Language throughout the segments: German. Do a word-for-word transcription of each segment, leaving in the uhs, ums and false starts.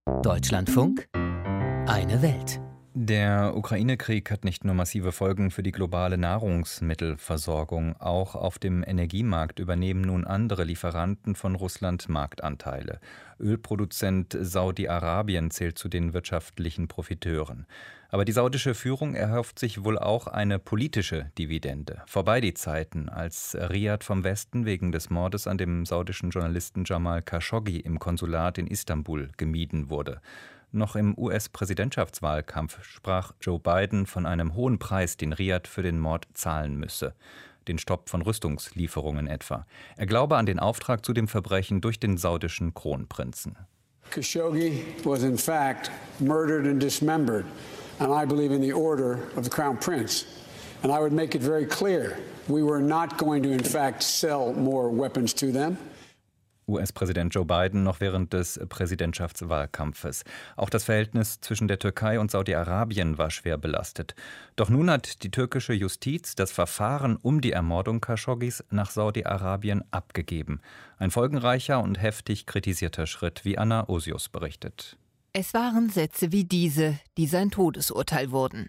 Deutschlandfunk, eine Welt. Der Ukraine-Krieg hat nicht nur massive Folgen für die globale Nahrungsmittelversorgung, auch auf dem Energiemarkt übernehmen nun andere Lieferanten von Russland Marktanteile. Ölproduzent Saudi-Arabien zählt zu den wirtschaftlichen Profiteuren. Aber die saudische Führung erhofft sich wohl auch eine politische Dividende. Vorbei die Zeiten, als Riad vom Westen wegen des Mordes an dem saudischen Journalisten Jamal Khashoggi im Konsulat in Istanbul gemieden wurde. Noch im U S-Präsidentschaftswahlkampf sprach Joe Biden von einem hohen Preis, den Riad für den Mord zahlen müsse. Den Stopp von Rüstungslieferungen etwa. Er glaube an den Auftrag zu dem Verbrechen durch den saudischen Kronprinzen. Khashoggi was in fact murdered and dismembered, and I believe in the order of the Crown Prince. And I would make it very clear, we were not going to in fact sell more weapons to them. U S-Präsident Joe Biden noch während des Präsidentschaftswahlkampfes. Auch das Verhältnis zwischen der Türkei und Saudi-Arabien war schwer belastet. Doch nun hat die türkische Justiz das Verfahren um die Ermordung Khashoggis nach Saudi-Arabien abgegeben. Ein folgenreicher und heftig kritisierter Schritt, wie Anna Osius berichtet. Es waren Sätze wie diese, die sein Todesurteil wurden.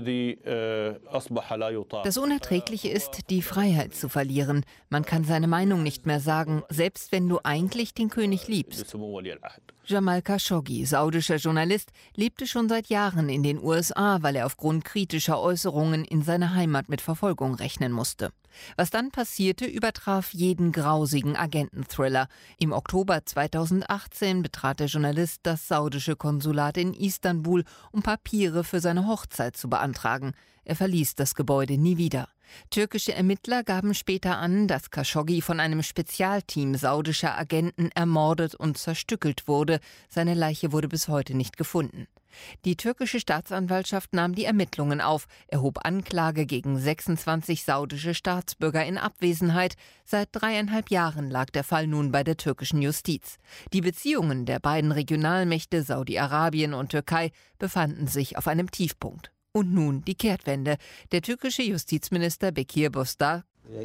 Das Unerträgliche ist, die Freiheit zu verlieren. Man kann seine Meinung nicht mehr sagen, selbst wenn du eigentlich den König liebst. Jamal Khashoggi, saudischer Journalist, lebte schon seit Jahren in den U S A, weil er aufgrund kritischer Äußerungen in seiner Heimat mit Verfolgung rechnen musste. Was dann passierte, übertraf jeden grausigen Agenten-Thriller. Im Oktober zweitausendachtzehn betrat der Journalist das saudische Konsulat in Istanbul, um Papiere für seine Hochzeit zu beantragen. Er verließ das Gebäude nie wieder. Türkische Ermittler gaben später an, dass Khashoggi von einem Spezialteam saudischer Agenten ermordet und zerstückelt wurde. Seine Leiche wurde bis heute nicht gefunden. Die türkische Staatsanwaltschaft nahm die Ermittlungen auf, erhob Anklage gegen sechsundzwanzig saudische Staatsbürger in Abwesenheit. Seit dreieinhalb Jahren lag der Fall nun bei der türkischen Justiz. Die Beziehungen der beiden Regionalmächte Saudi-Arabien und Türkei befanden sich auf einem Tiefpunkt. Und nun die Kehrtwende. Der türkische Justizminister Bekir Bozdağ: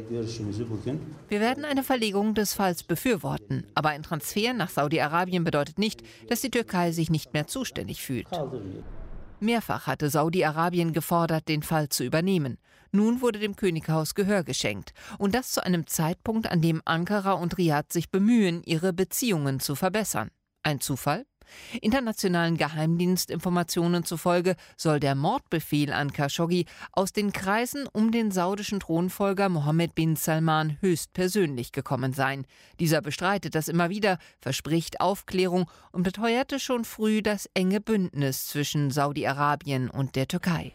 Wir werden eine Verlegung des Falls befürworten. Aber ein Transfer nach Saudi-Arabien bedeutet nicht, dass die Türkei sich nicht mehr zuständig fühlt. Mehrfach hatte Saudi-Arabien gefordert, den Fall zu übernehmen. Nun wurde dem Könighaus Gehör geschenkt. Und das zu einem Zeitpunkt, an dem Ankara und Riad sich bemühen, ihre Beziehungen zu verbessern. Ein Zufall? Internationalen Geheimdienstinformationen zufolge soll der Mordbefehl an Khashoggi aus den Kreisen um den saudischen Thronfolger Mohammed bin Salman höchstpersönlich gekommen sein. Dieser bestreitet das immer wieder, verspricht Aufklärung und beteuerte schon früh das enge Bündnis zwischen Saudi-Arabien und der Türkei.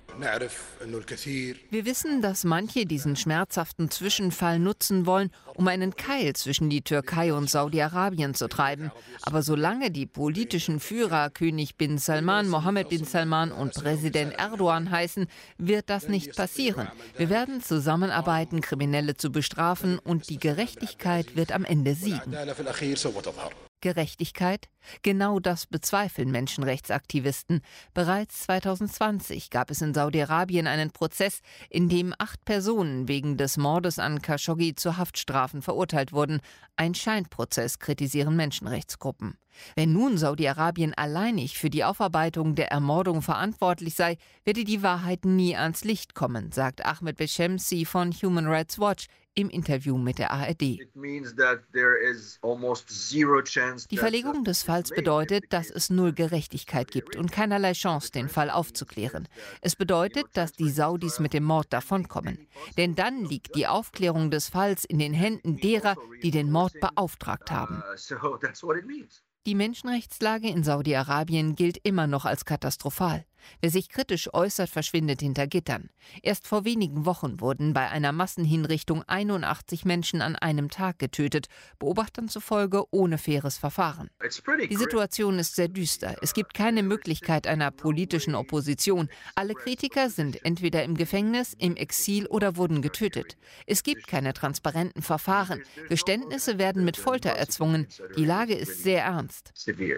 Wir wissen, dass manche diesen schmerzhaften Zwischenfall nutzen wollen, um einen Keil zwischen die Türkei und Saudi-Arabien zu treiben. Aber solange die politischen Führer König bin Salman, Mohammed bin Salman und Präsident Erdogan heißen, wird das nicht passieren. Wir werden zusammenarbeiten, Kriminelle zu bestrafen, und die Gerechtigkeit wird am Ende siegen. Gerechtigkeit? Genau das bezweifeln Menschenrechtsaktivisten. Bereits zweitausendzwanzig gab es in Saudi-Arabien einen Prozess, in dem acht Personen wegen des Mordes an Khashoggi zu Haftstrafen verurteilt wurden. Ein Scheinprozess, kritisieren Menschenrechtsgruppen. Wenn nun Saudi-Arabien alleinig für die Aufarbeitung der Ermordung verantwortlich sei, werde die Wahrheit nie ans Licht kommen, sagt Ahmed Beshemsi von Human Rights Watch im Interview mit der A R D. Die Verlegung des Falls bedeutet, dass es null Gerechtigkeit gibt und keinerlei Chance, den Fall aufzuklären. Es bedeutet, dass die Saudis mit dem Mord davonkommen. Denn dann liegt die Aufklärung des Falls in den Händen derer, die den Mord beauftragt haben. Die Menschenrechtslage in Saudi-Arabien gilt immer noch als katastrophal. Wer sich kritisch äußert, verschwindet hinter Gittern. Erst vor wenigen Wochen wurden bei einer Massenhinrichtung einundachtzig Menschen an einem Tag getötet, Beobachtern zufolge ohne faires Verfahren. Die Situation ist sehr düster. Es gibt keine Möglichkeit einer politischen Opposition. Alle Kritiker sind entweder im Gefängnis, im Exil oder wurden getötet. Es gibt keine transparenten Verfahren. Geständnisse werden mit Folter erzwungen. Die Lage ist sehr ernst.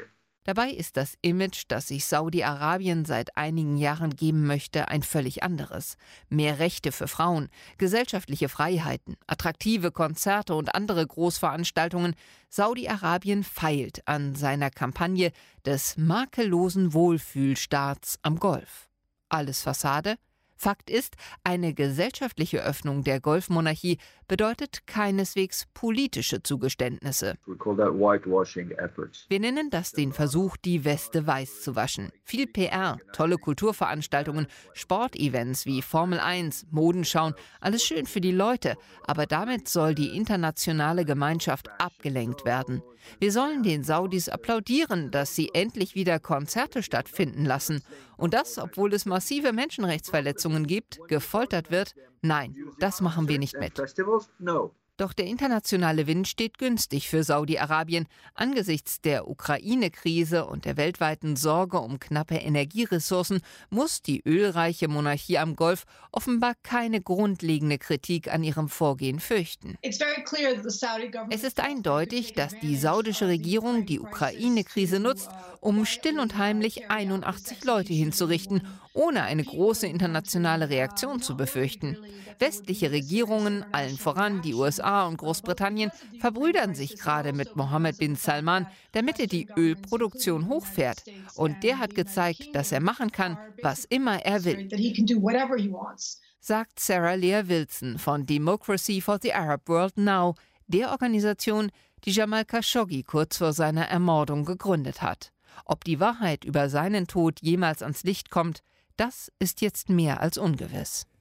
Dabei ist das Image, das sich Saudi-Arabien seit einigen Jahren geben möchte, ein völlig anderes. Mehr Rechte für Frauen, gesellschaftliche Freiheiten, attraktive Konzerte und andere Großveranstaltungen. Saudi-Arabien feilt an seiner Kampagne des makellosen Wohlfühlstaats am Golf. Alles Fassade? Fakt ist, eine gesellschaftliche Öffnung der Golfmonarchie bedeutet keineswegs politische Zugeständnisse. Wir nennen das den Versuch, die Weste weiß zu waschen. Viel P R, tolle Kulturveranstaltungen, Sportevents wie Formel eins, Modenschauen, alles schön für die Leute, aber damit soll die internationale Gemeinschaft abgelenkt werden. Wir sollen den Saudis applaudieren, dass sie endlich wieder Konzerte stattfinden lassen. Und das, obwohl es massive Menschenrechtsverletzungen gibt, gefoltert wird. Nein, das machen wir nicht mit. Doch der internationale Wind steht günstig für Saudi-Arabien. Angesichts der Ukraine-Krise und der weltweiten Sorge um knappe Energieressourcen muss die ölreiche Monarchie am Golf offenbar keine grundlegende Kritik an ihrem Vorgehen fürchten. Es ist eindeutig, dass die saudische Regierung die Ukraine-Krise nutzt, um still und heimlich einundachtzig Leute hinzurichten, ohne eine große internationale Reaktion zu befürchten. Westliche Regierungen, allen voran die U S A und Großbritannien, verbrüdern sich gerade mit Mohammed bin Salman, damit er die Ölproduktion hochfährt. Und der hat gezeigt, dass er machen kann, was immer er will, sagt Sarah Leah Wilson von Democracy for the Arab World Now, der Organisation, die Jamal Khashoggi kurz vor seiner Ermordung gegründet hat. Ob die Wahrheit über seinen Tod jemals ans Licht kommt, das ist jetzt mehr als ungewiss.